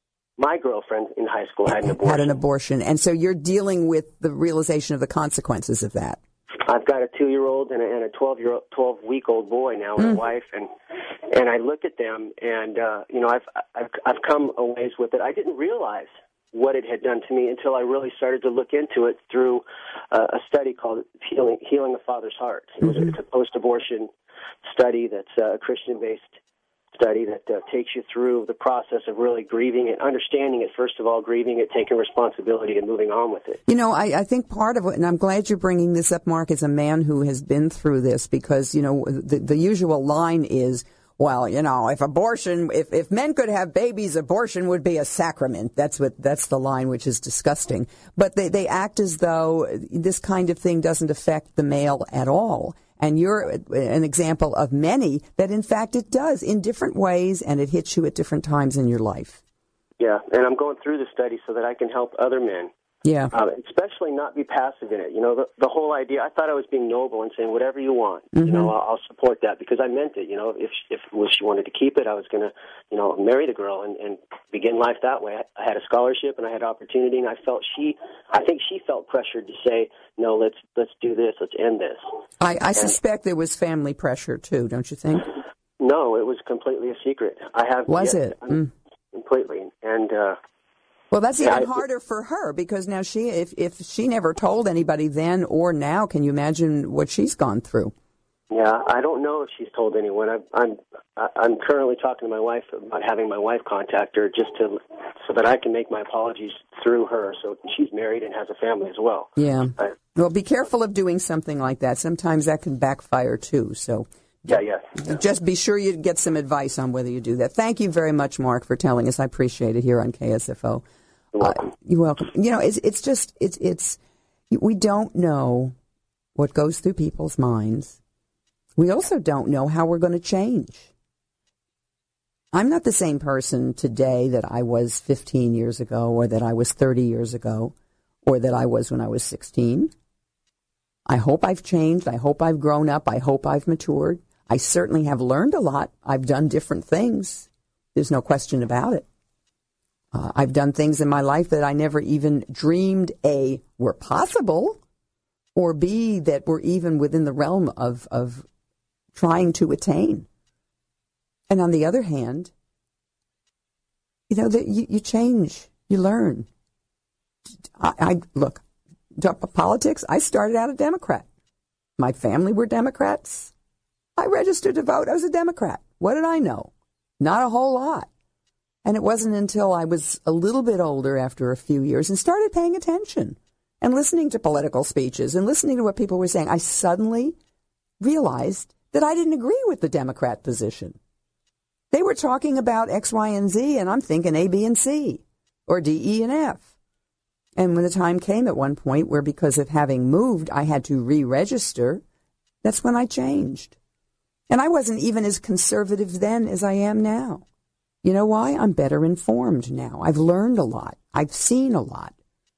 My girlfriend in high school had an abortion. Had an abortion. And so you're dealing with the realization of the consequences of that. I've got a two-year-old and a, and a twelve-year-old, twelve-week-old boy now, and mm. a wife, and and I look at them, and uh, you know, I've, I've I've come a ways with it. I didn't realize what it had done to me until I really started to look into it through uh, a study called Healing Healing a Father's Heart. It was mm-hmm. a post-abortion study that's uh, a Christian-based study that uh, takes you through the process of really grieving it, understanding it, first of all, grieving it, taking responsibility, and moving on with it. You know, I, I think part of it, and I'm glad you're bringing this up, Mark, as a man who has been through this, because, you know, the, the usual line is, well, you know, if abortion, if, if men could have babies, abortion would be a sacrament. That's what, that's the line, which is disgusting. But they, they act as though this kind of thing doesn't affect the male at all. And you're an example of many that, in fact, it does in different ways, and it hits you at different times in your life. Yeah, and I'm going through the study so that I can help other men. Yeah. Uh, especially not be passive in it. You know, the, the whole idea, I thought I was being noble and saying, whatever you want, mm-hmm. you know, I'll, I'll support that, because I meant it. You know, if if she wanted to keep it, I was going to, you know, marry the girl and, and begin life that way. I, I had a scholarship and I had opportunity, and I felt she, I think she felt pressured to say, no, let's let's do this, let's end this. I, I suspect there was family pressure, too, don't you think? No, it was completely a secret. I have Was yet, it? Mm. Completely. And, uh, Well, that's even yeah, harder for her, because now she, if, if she never told anybody then or now, can you imagine what she's gone through? Yeah, I don't know if she's told anyone. I, I'm I'm currently talking to my wife about having my wife contact her just to so that I can make my apologies through her. So she's married and has a family as well. Yeah. Uh, well, be careful of doing something like that. Sometimes that can backfire too. So yeah, yeah, yeah. Just be sure you get some advice on whether you do that. Thank you very much, Mark, for telling us. I appreciate it here on K S F O. You're welcome. Uh, you're welcome. You know, it's it's just it's it's we don't know what goes through people's minds. We also don't know how we're going to change. I'm not the same person today that I was fifteen years ago, or that I was thirty years ago, or that I was when I was sixteen. I hope I've changed. I hope I've grown up. I hope I've matured. I certainly have learned a lot. I've done different things. There's no question about it. Uh, I've done things in my life that I never even dreamed, A, were possible, or B, that were even within the realm of, of trying to attain. And on the other hand, you know, that you, you change, you learn. I, I look, politics, I started out a Democrat. My family were Democrats. I registered to vote. I was a Democrat. What did I know? Not a whole lot. And it wasn't until I was a little bit older, after a few years, and started paying attention and listening to political speeches and listening to what people were saying, I suddenly realized that I didn't agree with the Democrat position. They were talking about X, Y, and Z, and I'm thinking A, B, and C, or D, E, and F. And when the time came at one point where, because of having moved, I had to re-register, that's when I changed. And I wasn't even as conservative then as I am now. You know why? I'm better informed now. I've learned a lot. I've seen a lot.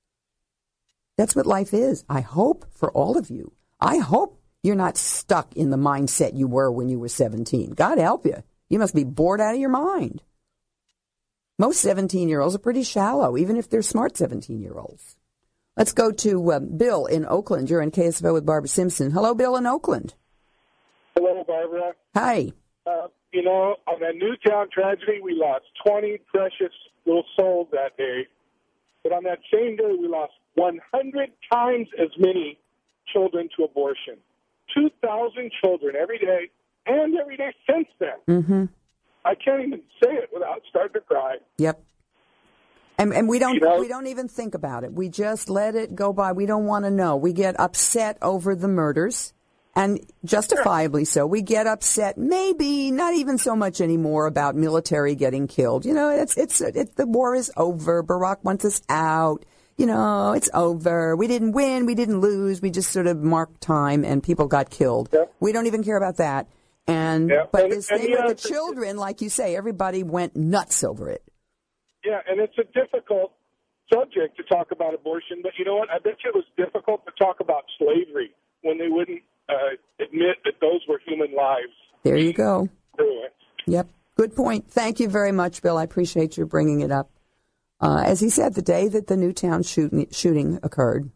That's what life is. I hope for all of you. I hope you're not stuck in the mindset you were when you were seventeen. God help you. You must be bored out of your mind. Most seventeen-year-olds are pretty shallow, even if they're smart seventeen-year-olds. Let's go to uh, Bill in Oakland. You're in K S F O with Barbara Simpson. Hello, Bill in Oakland. Hello, Barbara. Hi. Uh, you know, on that Newtown tragedy, we lost twenty precious little souls that day. But on that same day, we lost one hundred times as many children to abortion. two thousand children every day, and every day since then. Mm-hmm. I can't even say it without starting to cry. Yep. And and we don't You know? we don't even think about it. We just let it go by. We don't want to know. We get upset over the murders, and justifiably so. We get upset, maybe not even so much anymore about military getting killed. You know, it's it's it, the war is over. Barack wants us out. You know, it's over. We didn't win. We didn't lose. We just sort of marked time, and people got killed. Yep. We don't even care about that. And Yep. but And- this and thing yeah, with the children, like you say, everybody went nuts over it. Yeah, and it's a difficult subject to talk about abortion, but you know what? I bet you it was difficult to talk about slavery when they wouldn't uh, admit that those were human lives. There you go. Through it. Yep. Good point. Thank you very much, Bill. I appreciate you bringing it up. Uh, as he said, the day that the Newtown shooting, shooting occurred,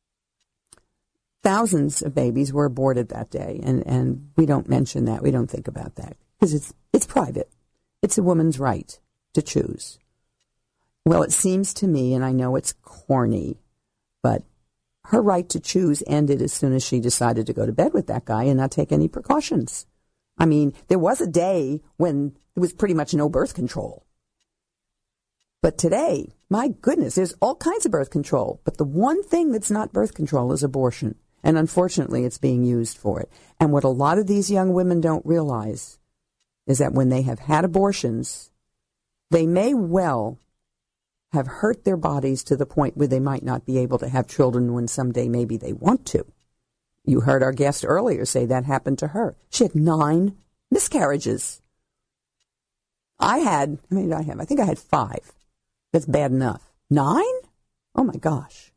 thousands of babies were aborted that day, and, and we don't mention that. We don't think about that because it's it's private. It's a woman's right to choose. Well, it seems to me, and I know it's corny, but her right to choose ended as soon as she decided to go to bed with that guy and not take any precautions. I mean, there was a day when it was pretty much no birth control. But today, my goodness, there's all kinds of birth control. But the one thing that's not birth control is abortion. And unfortunately, it's being used for it. And what a lot of these young women don't realize is that when they have had abortions, they may well have hurt their bodies to the point where they might not be able to have children when someday maybe they want to. You heard our guest earlier say that happened to her. She had nine miscarriages. I had, I mean, I have, I think I had five. That's bad enough. Nine? Oh my gosh.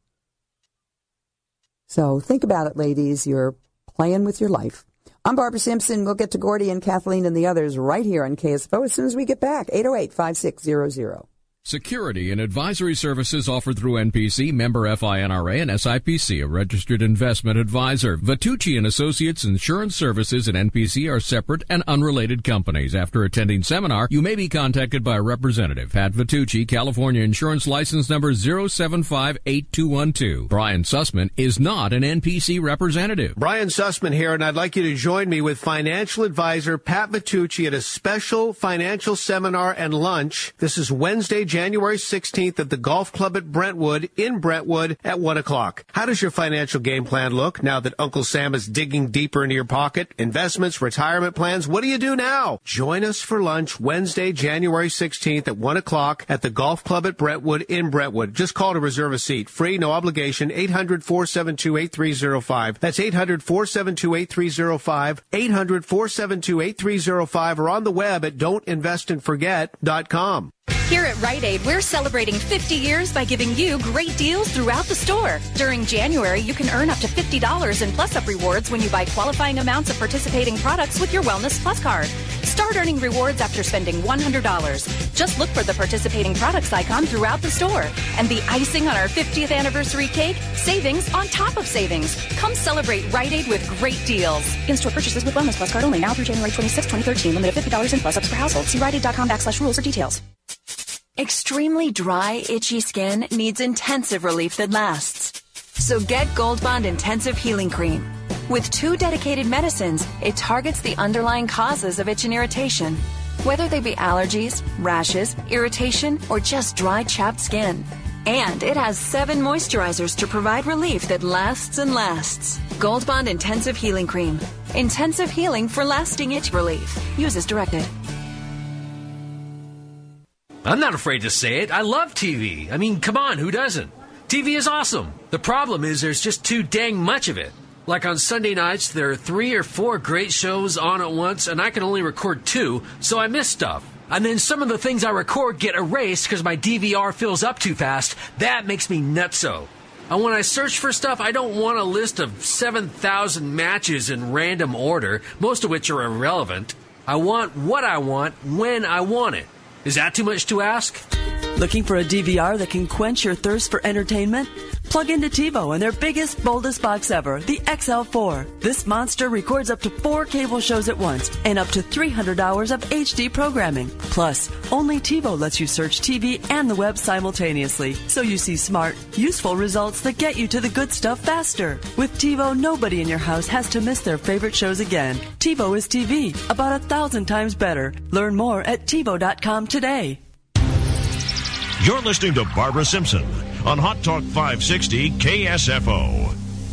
So think about it, ladies. You're playing with your life. I'm Barbara Simpson. We'll get to Gordy and Kathleen and the others right here on K S F O as soon as we get back. eight oh eight, five six zero zero. Security and advisory services offered through N P C, member F I N R A, and S I P C, a registered investment advisor. Vitucci and Associates Insurance Services and N P C are separate and unrelated companies. After attending seminar, you may be contacted by a representative. Pat Vitucci, California Insurance License Number zero seven five eight two one two. Brian Sussman is not an N P C representative. Brian Sussman here, and I'd like you to join me with financial advisor Pat Vitucci at a special financial seminar and lunch. This is Wednesday, January sixteenth at the Golf Club at Brentwood in Brentwood at one o'clock. How does your financial game plan look now that Uncle Sam is digging deeper into your pocket? Investments, retirement plans, what do you do now? Join us for lunch Wednesday, January sixteenth at one o'clock at the Golf Club at Brentwood in Brentwood. Just call to reserve a seat. Free, no obligation, eight hundred, four seven two, eight three zero five. That's eight hundred, four seven two, eight three zero five, eight hundred, four seven two, eight three zero five, or on the web at don't invest and forget dot com. Here at Rite Aid, we're celebrating fifty years by giving you great deals throughout the store. During January, you can earn up to fifty dollars in Plus Up rewards when you buy qualifying amounts of participating products with your Wellness Plus card. Start earning rewards after spending one hundred dollars. Just look for the participating products icon throughout the store. And the icing on our fiftieth anniversary cake, savings on top of savings. Come celebrate Rite Aid with great deals. In-store purchases with Wellness Plus card only now through January twenty-sixth, twenty thirteen. Limit of fifty dollars in Plus Ups per household. See Rite Aid dot com backslash rules for details. Extremely dry, itchy skin needs intensive relief that lasts. So get Gold Bond Intensive Healing Cream. With two dedicated medicines, it targets the underlying causes of itch and irritation, whether they be allergies, rashes, irritation, or just dry, chapped skin. And it has seven moisturizers to provide relief that lasts and lasts. Gold Bond Intensive Healing Cream. Intensive healing for lasting itch relief. Use as directed. I'm not afraid to say it. I love T V. I mean, come on, who doesn't? T V is awesome. The problem is there's just too dang much of it. Like on Sunday nights, there are three or four great shows on at once, and I can only record two, so I miss stuff. And then some of the things I record get erased because my D V R fills up too fast. That makes me nutso. And when I search for stuff, I don't want a list of seven thousand matches in random order, most of which are irrelevant. I want what I want when I want it. Is that too much to ask? Looking for a D V R that can quench your thirst for entertainment? Plug into TiVo and their biggest, boldest box ever, the X L four. This monster records up to four cable shows at once and up to three hundred hours of H D programming. Plus, only TiVo lets you search T V and the web simultaneously, so you see smart, useful results that get you to the good stuff faster. With TiVo, nobody in your house has to miss their favorite shows again. TiVo is T V, about a thousand times better. Learn more at TiVo dot com today. You're listening to Barbara Simpson on Hot Talk five sixty K S F O.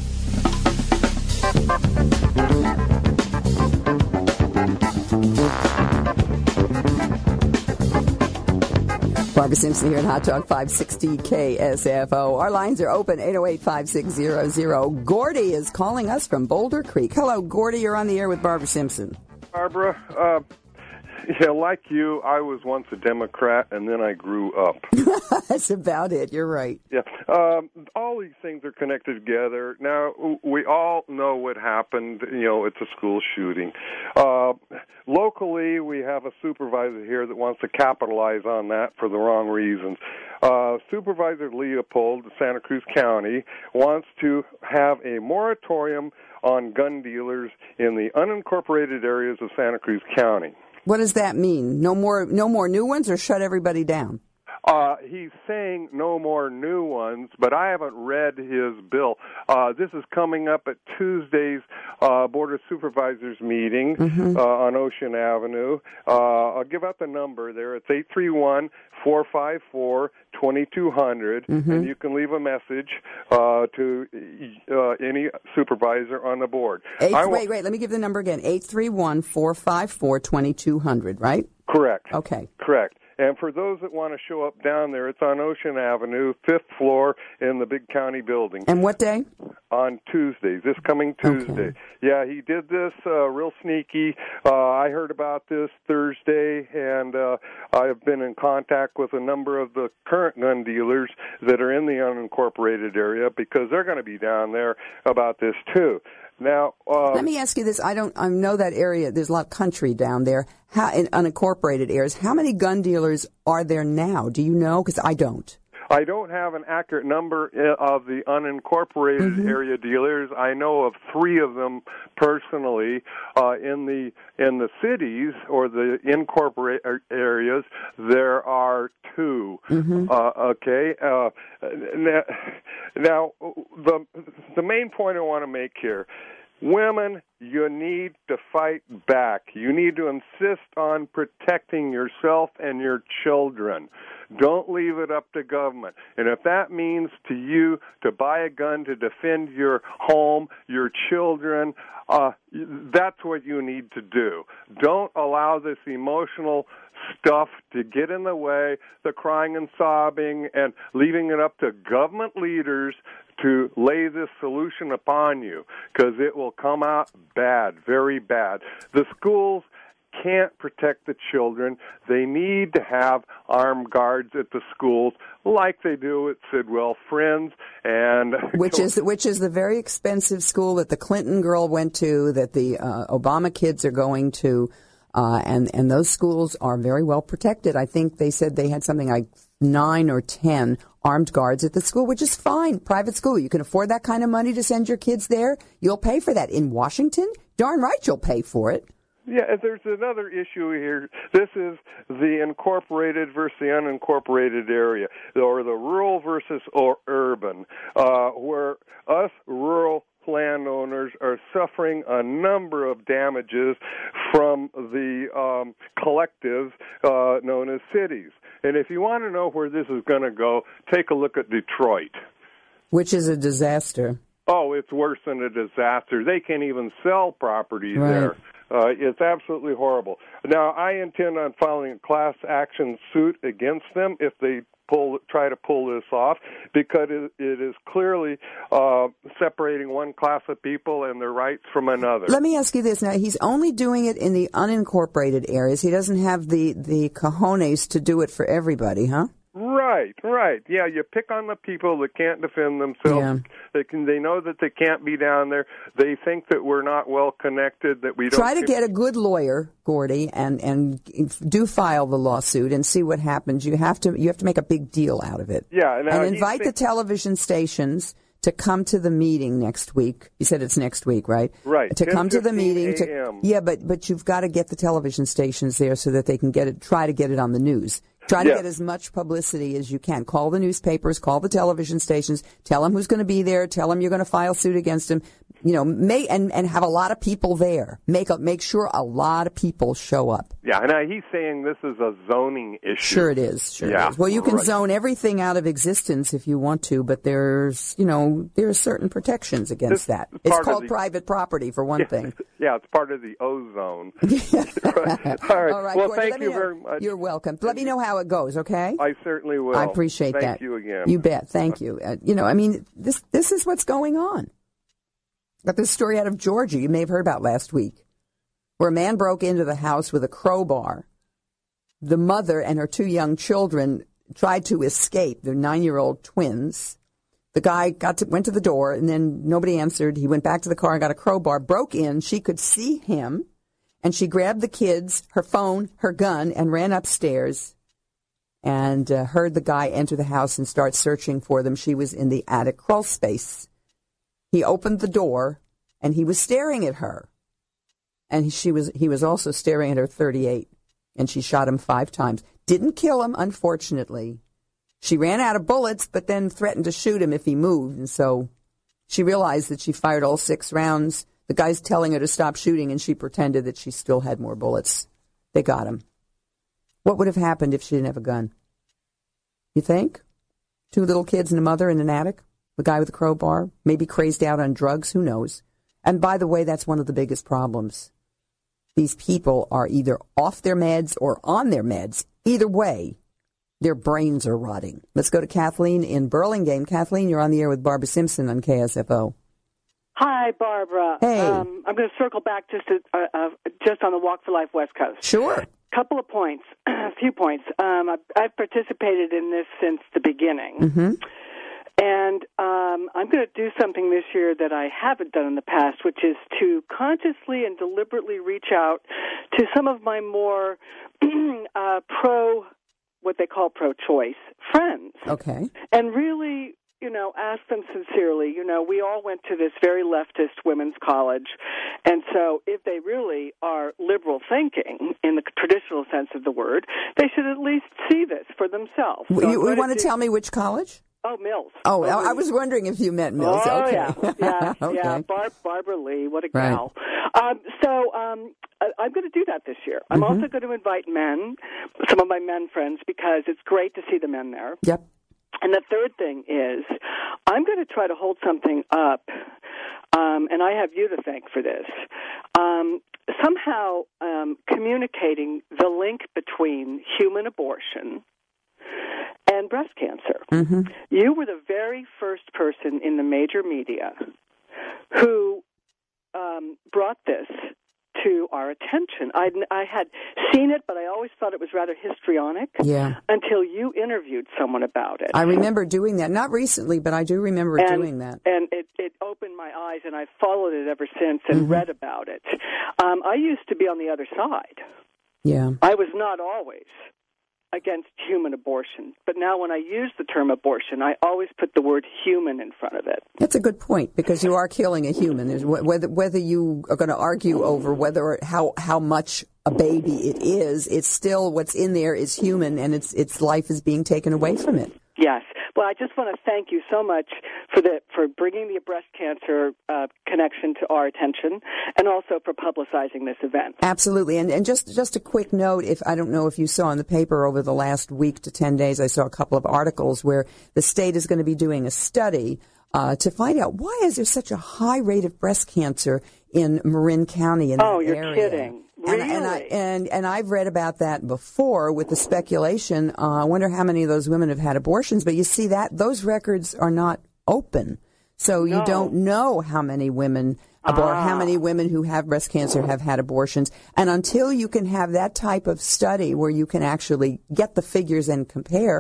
Barbara Simpson here at Hot Talk five sixty K S F O. Our lines are open, eight oh eight, five six zero zero. Gordy is calling us from Boulder Creek. Hello, Gordy. You're on the air with Barbara Simpson. Barbara, uh, yeah, like you, I was once a Democrat, and then I grew up. That's about it. You're right. Yeah. Um, all these things are connected together. Now, we all know what happened. You know, it's a school shooting. Uh, locally, we have a supervisor here that wants to capitalize on that for the wrong reasons. Uh, Supervisor Leopold, Santa Cruz County, wants to have a moratorium on gun dealers in the unincorporated areas of Santa Cruz County. What does that mean? No more, no more new ones, or shut everybody down? Uh, he's saying no more new ones, but I haven't read his bill. Uh, this is coming up at Tuesday's uh, Board of Supervisors meeting mm-hmm. uh, on Ocean Avenue. Uh, I'll give out the number there. It's eight three one, four five four, two two zero zero, mm-hmm. and you can leave a message uh, to uh, any supervisor on the board. Eight, w- wait, wait, let me give the number again. eight three one, four five four, two two zero zero, right? Correct. Okay. Correct. And for those that want to show up down there, it's on Ocean Avenue, fifth floor in the big county building. And what day? On Tuesdays, this coming Tuesday. Okay. Yeah, he did this uh, real sneaky. Uh, I heard about this Thursday, and uh, I've been in contact with a number of the current gun dealers that are in the unincorporated area because they're going to be down there about this too. Now, uh, let me ask you this. I don't I know that area. There's a lot of country down there. How, in unincorporated areas, how many gun dealers are there now? Do you know? Because I don't. I don't have an accurate number of the unincorporated mm-hmm. area dealers. I know of three of them personally. Uh, in the in the cities or the incorporated areas, there are two. Mm-hmm. Uh, okay. Uh, now, now, the the main point I want to make here. Women, you need to fight back. You need to insist on protecting yourself and your children. Don't leave it up to government. And if that means to you to buy a gun to defend your home, your children, uh, that's what you need to do. Don't allow this emotional stuff to get in the way, the crying and sobbing, and leaving it up to government leaders to lay this solution upon you, because it will come out bad, very bad. The schools can't protect the children. They need to have armed guards at the schools like they do at Sidwell Friends, and which is which is the very expensive school that the Clinton girl went to, that the uh, Obama kids are going to. Uh, and, and those schools are very well protected. I think they said they had something like nine or ten armed guards at the school, which is fine. Private school. You can afford that kind of money to send your kids there. You'll pay for that. In Washington, darn right you'll pay for it. Yeah, there's another issue here. This is the incorporated versus the unincorporated area, or the rural versus or urban, uh, where us rural landowners are suffering a number of damages from the um, collectives uh, known as cities. And if you want to know where this is going to go, take a look at Detroit. Which is a disaster. Oh, it's worse than a disaster. They can't even sell property right. there. Uh, it's absolutely horrible. Now, I intend on filing a class action suit against them if they pull, try to pull this off, because it, it is clearly uh, separating one class of people and their rights from another. Let me ask you this. Now, he's only doing it in the unincorporated areas. He doesn't have the, the cojones to do it for everybody, huh? Right, right. Yeah, you pick on the people that can't defend themselves. Yeah. They can. They know that they can't be down there. They think that we're not well connected, that we don't... Try to get a good lawyer, Gordy, and, and do file the lawsuit and see what happens. You have to you have to make a big deal out of it. Yeah. And invite the television stations to come to the meeting next week. You said it's next week, right? Right. To come to the meeting. To, yeah, but but you've got to get the television stations there so that they can get it. Try to get it on the news. Try to Yeah. get as much publicity as you can. Call the newspapers, call the television stations, tell them who's going to be there, tell them you're going to file suit against them. You know, make and, and have a lot of people there. Make up, make sure a lot of people show up. Yeah, and uh, he's saying this is a zoning issue. Sure it is. Sure yeah, it is. Well, you can right. zone everything out of existence if you want to, but there's, you know, there are certain protections against This that. is It's part of called the- private property, for one Yeah. thing. Yeah, it's part of the ozone. right. All right. All right, well, Gordy, thank let me you know. very much. You're welcome. Let me know how it goes, okay? I certainly will. I appreciate thank that. Thank you again. You bet. Thank you. Uh, you know, I mean, this this is what's going on. Got this story out of Georgia you may have heard about last week, where a man broke into the house with a crowbar. The mother and her two young children tried to escape. They're nine-year-old twins. The guy got to, went to the door, and then nobody answered. He went back to the car and got a crowbar, broke in. She could see him, and she grabbed the kids, her phone, her gun, and ran upstairs and uh, heard the guy enter the house and start searching for them. She was in the attic crawl space. He opened the door, and he was staring at her. And she was he was also staring at her thirty-eight, and she shot him five times. Didn't kill him, unfortunately. She ran out of bullets, but then threatened to shoot him if he moved, and so she realized that she fired all six rounds. The guy's telling her to stop shooting, and she pretended that she still had more bullets. They got him. What would have happened if she didn't have a gun? You think? Two little kids and a mother in an attic? The guy with the crowbar? Maybe crazed out on drugs? Who knows? And by the way, that's one of the biggest problems. These people are either off their meds or on their meds. Either way, their brains are rotting. Let's go to Kathleen in Burlingame. Kathleen, you're on the air with Barbara Simpson on K S F O. Hi, Barbara. Hey. Um, I'm going to circle back just to, uh, uh, just on the Walk for Life West Coast. Sure. Couple of points, a few points. Um, I've, I've participated in this since the beginning. Mm-hmm. And um, I'm going to do something this year that I haven't done in the past, which is to consciously and deliberately reach out to some of my more uh, pro, what they call pro-choice friends. Okay. And really, you know, ask them sincerely. You know, we all went to this very leftist women's college, and so if they really are liberal thinking in the traditional sense of the word, they should at least see this for themselves. So you, you want to do, tell me which college? Oh, Mills. Oh, oh I was wondering if you meant Mills. Oh, okay. yeah, yeah, okay. yeah. Bar- Barbara Lee, what a Right. gal. Um, so um, I- I'm going to do that this year. I'm Mm-hmm. also going to invite men, some of my men friends, because it's great to see the men there. Yep. And the third thing is, I'm going to try to hold something up, um, and I have you to thank for this. Um, somehow um, communicating the link between human abortion and breast cancer. Mm-hmm. You were the very first person in the major media who um, brought this to our attention. I, I had seen it, but I always thought it was rather histrionic Yeah. until you interviewed someone about it. I remember doing that. Not recently, but I do remember and, doing that. And it, it opened my eyes, and I've followed it ever since and Mm-hmm. read about it. Um, I used to be on the other side. Yeah. I was not always against human abortion, but now when I use the term abortion, I always put the word human in front of it. That's a good point, because you are killing a human. There's, whether whether you are going to argue over whether or how how much a baby it is, it's still what's in there is human, and its its life is being taken away from it. Yes. Well, I just want to thank you so much for the for bringing the breast cancer uh, connection to our attention, and also for publicizing this event. Absolutely. And and just just a quick note, if I don't know if you saw in the paper over the last week to ten days, I saw a couple of articles where the state is going to be doing a study uh, to find out why is there such a high rate of breast cancer in Marin County in Oh, that you're area. kidding. And, Really? and, I, and and I've read about that before with the speculation. Uh, I wonder how many of those women have had abortions. But you see that those records are not open, so you No. don't know how many women or Ah. how many women who have breast cancer have had abortions. And until you can have that type of study where you can actually get the figures and compare,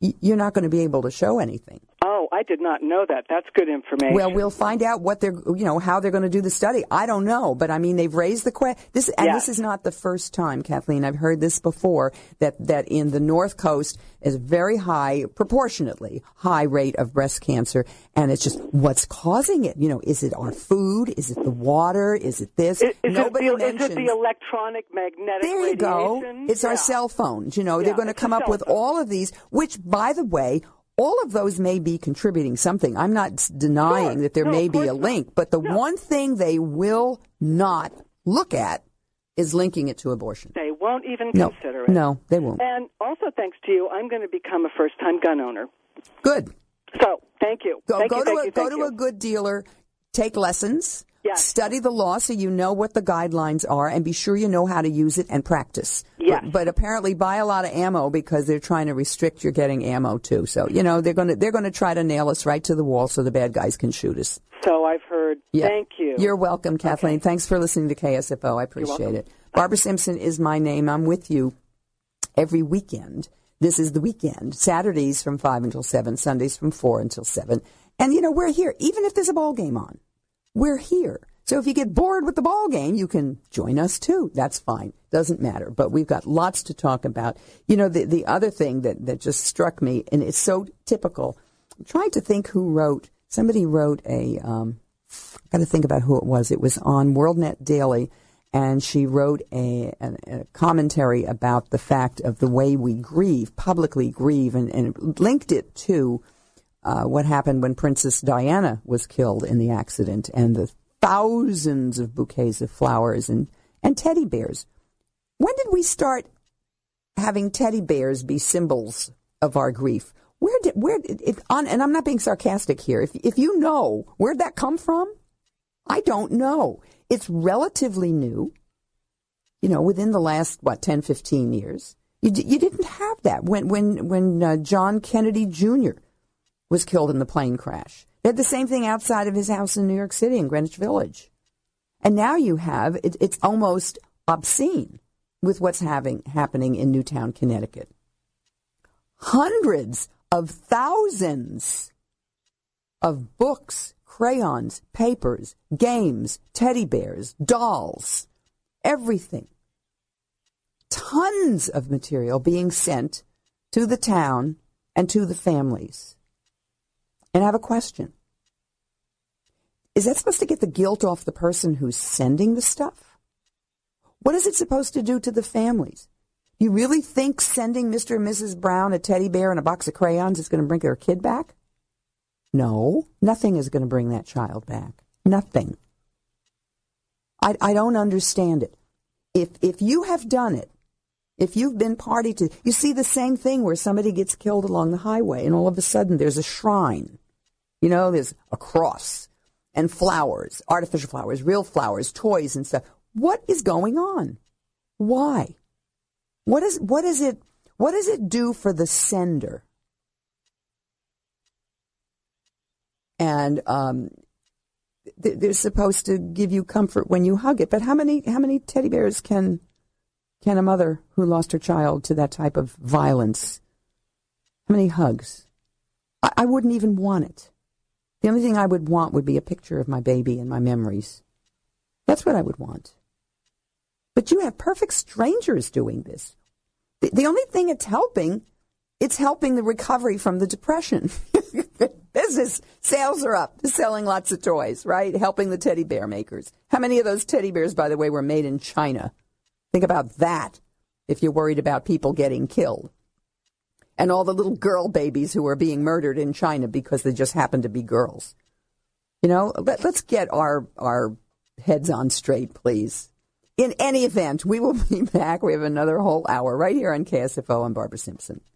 you're not going to be able to show anything. Oh, I did not know that. That's good information. Well, we'll find out what they're, you know, how they're going to do the study. I don't know, but I mean, they've raised the question. This, and yes. this is not the first time, Kathleen. I've heard this before, that, that in the North Coast is very high, proportionately high rate of breast cancer. And it's just, what's causing it? You know, is it our food? Is it the water? Is it this? Is, is, Nobody it, the, mentions. is it the electronic magnetic There you go. radiation? It's yeah. our cell phones. You know, Yeah, they're going to it's come a up cell with phone. all of these, which, by the way, all of those may be contributing something. I'm not denying Sure. that there No, may of be course a not. link, but the No. one thing they will not look at is linking it to abortion. They won't even No, consider it. no, they won't. And also, thanks to you, I'm going to become a first-time gun owner. Good. So, thank you. Go, thank go you, to thank a you, go thank to you. a good dealer. Take lessons. Yes. Study the law so you know what the guidelines are, and be sure you know how to use it and practice. Yes. But, but apparently, buy a lot of ammo because they're trying to restrict your getting ammo too. So you know they're going to they're going to try to nail us right to the wall so the bad guys can shoot us. So I've heard. Yeah. Thank you. You're welcome, Kathleen. Okay. Thanks for listening to K S F O. I appreciate it. Barbara Simpson is my name. I'm with you every weekend. This is the weekend. Saturdays from five until seven, Sundays from four until seven. And, you know, we're here. Even if there's a ball game on, we're here. So if you get bored with the ball game, you can join us too. That's fine. Doesn't matter. But we've got lots to talk about. You know, the, the other thing that, that just struck me, and it's so typical, I'm trying to think who wrote, somebody wrote a, um, I've got to think about who it was. It was on WorldNet Daily, and she wrote a, a, a commentary about the fact of the way we grieve, publicly grieve, and, and linked it to uh, what happened when Princess Diana was killed in the accident, and the thousands of bouquets of flowers and, and teddy bears. When did we start having teddy bears be symbols of our grief? Where did, where did, it, on, and I'm not being sarcastic here. If, if you know, where'd that come from? I don't know. It's relatively new, you know, within the last, what, ten, fifteen years. You, d- you didn't have that when, when, when uh, John Kennedy Junior was killed in the plane crash. They had the same thing outside of his house in New York City in Greenwich Village. And now you have, it, it's almost obscene with what's having, happening in Newtown, Connecticut. Hundreds of thousands of books, crayons, papers, games, teddy bears, dolls, everything. Tons of material being sent to the town and to the families. And I have a question. Is that supposed to get the guilt off the person who's sending the stuff? What is it supposed to do to the families? You really think sending Mister and Missus Brown a teddy bear and a box of crayons is going to bring their kid back? No, nothing is going to bring that child back. Nothing. I, I don't understand it. If if you have done it, if you've been party to, you see the same thing where somebody gets killed along the highway and all of a sudden there's a shrine. You know, there's a cross and flowers, artificial flowers, real flowers, toys and stuff. What is going on? Why? What is what is it what does it do for the sender? And um, th- they're supposed to give you comfort when you hug it. But how many how many teddy bears can can a mother who lost her child to that type of violence? How many hugs? I, I wouldn't even want it. The only thing I would want would be a picture of my baby and my memories. That's what I would want. But you have perfect strangers doing this. The, the only thing it's helping, it's helping the recovery from the depression. Business sales are up. They're selling lots of toys, right? Helping the teddy bear makers. How many of those teddy bears, by the way, were made in China? Think about that if you're worried about people getting killed. And all the little girl babies who are being murdered in China because they just happen to be girls. You know, let, let's get our, our heads on straight, please. In any event, we will be back. We have another whole hour right here on K S F O. I'm Barbara Simpson.